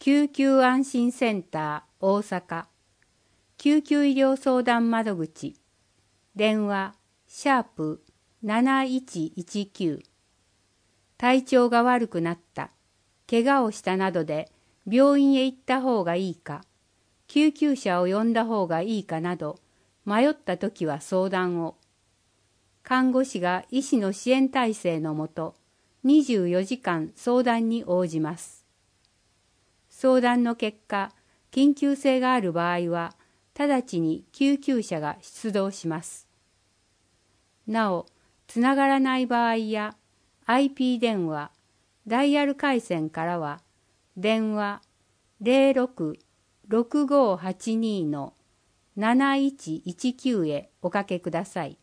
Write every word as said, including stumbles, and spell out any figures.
救急安心センター大阪救急医療相談窓口電話シャープなないちいちきゅう体調が悪くなった、怪我をしたなどで病院へ行った方がいいか、救急車を呼んだ方がいいかなど迷ったときは相談を。看護師が医師の支援体制のもとにじゅうよじかん相談に応じます。相談の結果、緊急性がある場合は直ちに救急車が出動します。なお、つながらない場合や アイピー 電話、ダイヤル回線からは電話 ゼロろく ろくごーはちにー なないちいちきゅう へおかけください。